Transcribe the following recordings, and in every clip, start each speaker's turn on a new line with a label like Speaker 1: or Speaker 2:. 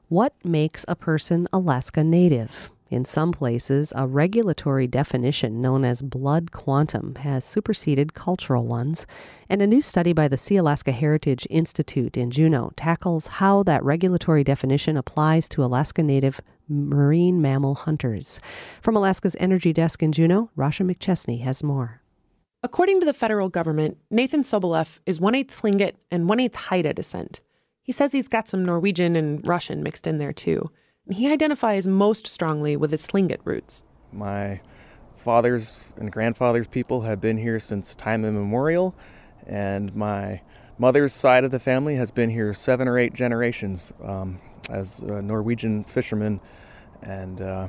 Speaker 1: What makes a person Alaska Native? In some places, a regulatory definition known as blood quantum has superseded cultural ones, and a new study by the Sealaska Heritage Institute in Juneau tackles how that regulatory definition applies to Alaska Native marine mammal hunters. From Alaska's Energy Desk in Juneau, Rasha McChesney has more.
Speaker 2: According to the federal government, Nathan Soboleff is 1/8 Tlingit and 1/8 Haida descent. He says he's got some Norwegian and Russian mixed in there, too. And he identifies most strongly with his Tlingit roots.
Speaker 3: My father's and grandfather's people have been here since time immemorial, and my mother's side of the family has been here 7 or 8 generations as a Norwegian fisherman, and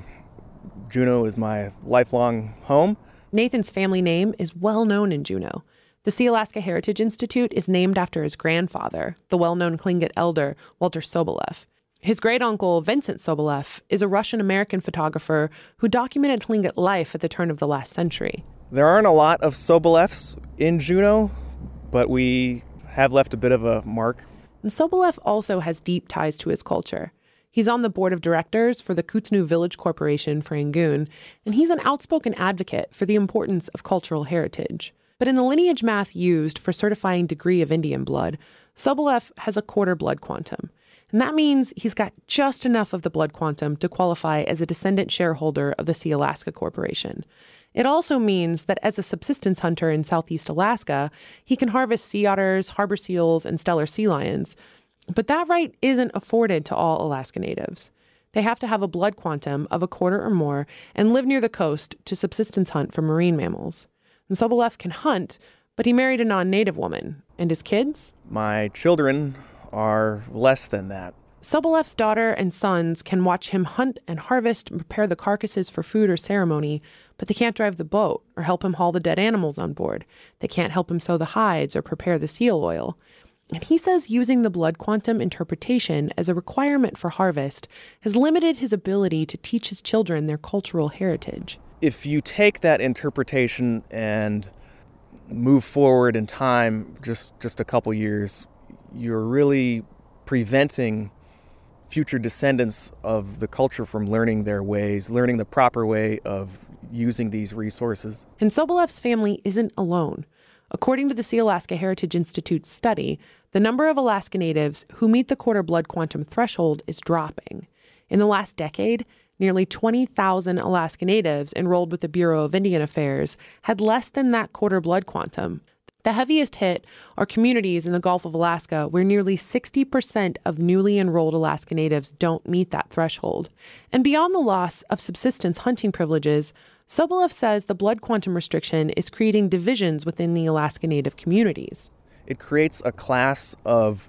Speaker 3: Juneau is my lifelong home.
Speaker 2: Nathan's family name is well known in Juneau. The Sealaska Heritage Institute is named after his grandfather, the well-known Tlingit elder Walter Soboleff. His great-uncle, Vincent Soboleff, is a Russian-American photographer who documented Tlingit life at the turn of the last century.
Speaker 3: There aren't a lot of Soboleffs in Juneau, but we have left a bit of a mark.
Speaker 2: And Soboleff also has deep ties to his culture. He's on the board of directors for the Kootznoe Village Corporation for Angoon, and he's an outspoken advocate for the importance of cultural heritage. But in the lineage math used for certifying degree of Indian blood, Soboleff has a quarter blood quantum. And that means he's got just enough of the blood quantum to qualify as a descendant shareholder of the Sealaska Corporation. It also means that as a subsistence hunter in southeast Alaska, he can harvest sea otters, harbor seals, and Steller sea lions. But that right isn't afforded to all Alaska Natives. They have to have a blood quantum of a quarter or more and live near the coast to subsistence hunt for marine mammals. And Soboleff can hunt, but he married a non-native woman. And his kids?
Speaker 3: My children are less than that.
Speaker 2: Soboleff's daughter and sons can watch him hunt and harvest and prepare the carcasses for food or ceremony, but they can't drive the boat or help him haul the dead animals on board. They can't help him sew the hides or prepare the seal oil. And he says using the blood quantum interpretation as a requirement for harvest has limited his ability to teach his children their cultural heritage.
Speaker 3: If you take that interpretation and move forward in time just a couple years, you're really preventing future descendants of the culture from learning their ways, learning the proper way of using these resources.
Speaker 2: And Soboleff's family isn't alone. According to the Sealaska Heritage Institute's study, the number of Alaska Natives who meet the quarter blood quantum threshold is dropping. In the last decade, nearly 20,000 Alaska Natives enrolled with the Bureau of Indian Affairs had less than that quarter blood quantum. The heaviest hit are communities in the Gulf of Alaska where nearly 60% of newly enrolled Alaska Natives don't meet that threshold. And beyond the loss of subsistence hunting privileges, Soboleff says the blood quantum restriction is creating divisions within the Alaska Native communities.
Speaker 3: It creates a class of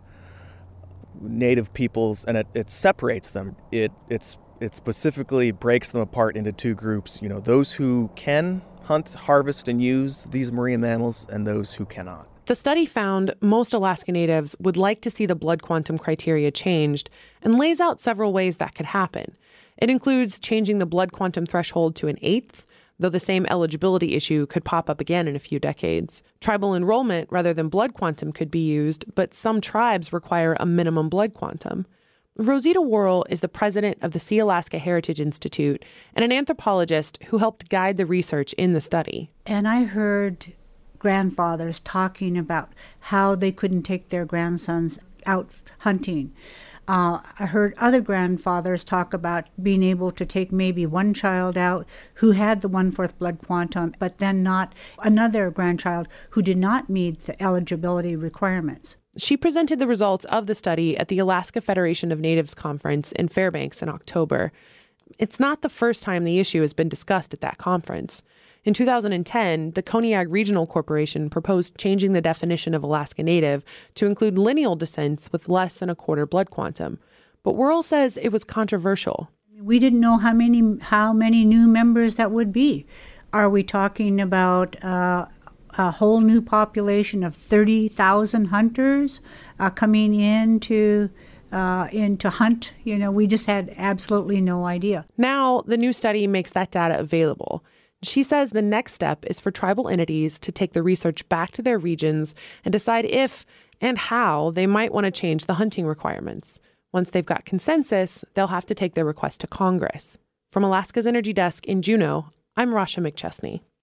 Speaker 3: Native peoples, and it separates them. It specifically breaks them apart into 2 groups. You know, those who can hunt, harvest, and use these marine mammals, and those who cannot.
Speaker 2: The study found most Alaska Natives would like to see the blood quantum criteria changed and lays out several ways that could happen. It includes changing the blood quantum threshold to 1/8, though the same eligibility issue could pop up again in a few decades. Tribal enrollment rather than blood quantum could be used, but some tribes require a minimum blood quantum. Rosita Worrell is the president of the Sealaska Heritage Institute and an anthropologist who helped guide the research in the study.
Speaker 4: And I heard grandfathers talking about how they couldn't take their grandsons out hunting. I heard other grandfathers talk about being able to take maybe one child out who had the 1/4 blood quantum, but then not another grandchild who did not meet the eligibility requirements.
Speaker 2: She presented the results of the study at the Alaska Federation of Natives Conference in Fairbanks in October. It's not the first time the issue has been discussed at that conference. In 2010, the Koniag Regional Corporation proposed changing the definition of Alaska Native to include lineal descents with less than a quarter blood quantum. But Worrell says it was controversial.
Speaker 4: We didn't know how many new members that would be. Are we talking about a whole new population of 30,000 hunters coming in to hunt? You know, we just had absolutely no idea.
Speaker 2: Now, the new study makes that data available. She says the next step is for tribal entities to take the research back to their regions and decide if and how they might want to change the hunting requirements. Once they've got consensus, they'll have to take their request to Congress. From Alaska's Energy Desk in Juneau, I'm Rasha McChesney.